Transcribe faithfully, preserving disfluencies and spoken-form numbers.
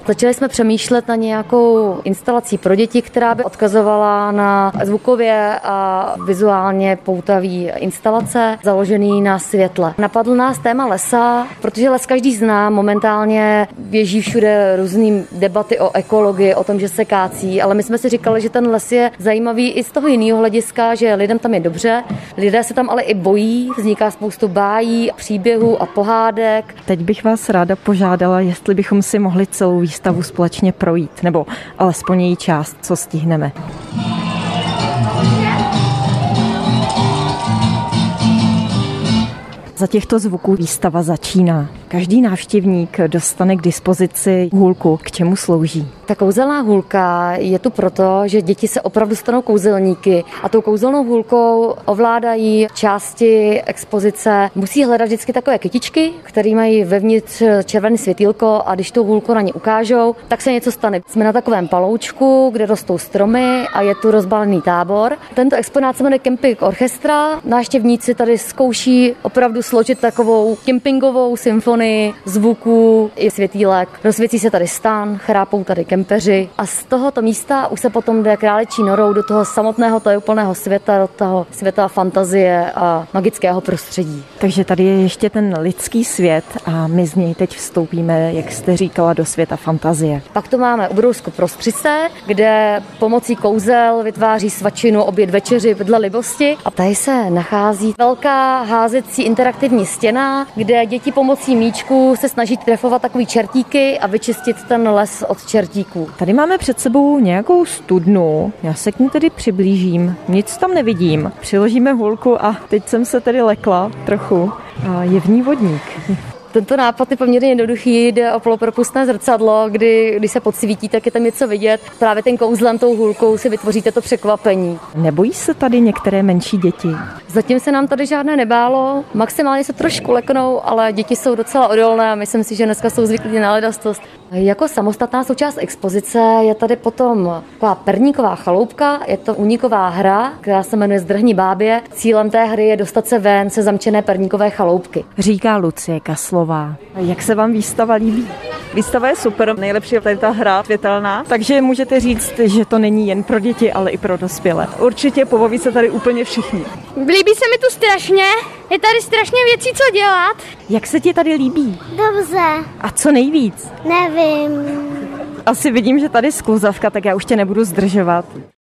Začali jsme přemýšlet na nějakou instalací pro děti, která by odkazovala na zvukově a vizuálně poutavý instalace založený na světle. Napadl nás téma lesa, protože les každý zná, momentálně běží všude různý debaty o ekologii, o tom, že se kácí, ale my jsme si říkali, že ten les je zajímavý i z toho jiného hlediska, že lidem tam je dobře, lidé se tam ale i bojí, vzniká spoustu bájí, příběhů a pohádek. Teď bych vás ráda požádala, jestli bychom si mohli celou výstavu společně projít, nebo alespoň její část, co stihneme. Za těchto zvuků výstava začíná. Každý návštěvník dostane k dispozici hůlku. K čemu slouží? Ta kouzelná hůlka je tu proto, že děti se opravdu stanou kouzelníky a tou kouzelnou hůlkou ovládají části expozice. Musí hledat vždycky takové kytičky, které mají vevnitř červené světýlko a když tu hůlku na ně ukážou, tak se něco stane. Jsme na takovém paloučku, kde rostou stromy a je tu rozbalený tábor. Tento exponát se jmenuje Camping Orchestra. Návštěvníci tady zkouší opravdu složit takovou kempingovou symfonii zvuků i světýlek. Rozsvěcí se tady stan, chrápou tady kempeři a z tohoto místa už se potom jde králičí norou do toho samotného tajuplného světa, do toho světa fantazie a magického prostředí. Takže tady je ještě ten lidský svět a my z něj teď vstoupíme, jak jste říkala, do světa fantazie. Pak tu máme obrousko prostřice, kde pomocí kouzel vytváří svačinu oběd večeři vedle libosti a tady se nachází velká házecí interaktivní stěna, kde děti pomocí míčku se snaží trefovat takový čertíky a vyčistit ten les od čertíků. Tady máme před sebou nějakou studnu. Já se k ní tedy přiblížím. Nic tam nevidím. Přiložíme hůlku a teď jsem se tedy lekla trochu. A je v ní vodník. Tento nápad je poměrně jednoduchý, jde o polopropustné zrcadlo, kdy když se podsvítí, tak je tam něco vidět. Právě ten kouzlem, tou hůlkou si vytvoříte to překvapení. Nebojí se tady některé menší děti? Zatím se nám tady žádné nebálo, maximálně se trošku leknou, ale děti jsou docela odolné a myslím si, že dneska jsou zvyklí na ledastost. Jako samostatná součást expozice je tady potom taková perníková chaloupka, je to úniková hra, která se jmenuje Zdrhni bábě. Cílem té hry je dostat se ven se zamčené perníkové chaloupky. Říká Lucie Kaslová. Jak se vám výstava líbí? Výstava je super, nejlepší je tady ta hra světelná. Takže můžete říct, že to není jen pro děti, ale i pro dospělé. Určitě pobaví se tady úplně všichni. Líbí se mi tu strašně, je tady strašně věcí, co dělat. Jak se ti tady líbí? Dobře. A co nejvíc? Nevím. Asi vidím, že tady skluzavka, tak já už tě nebudu zdržovat.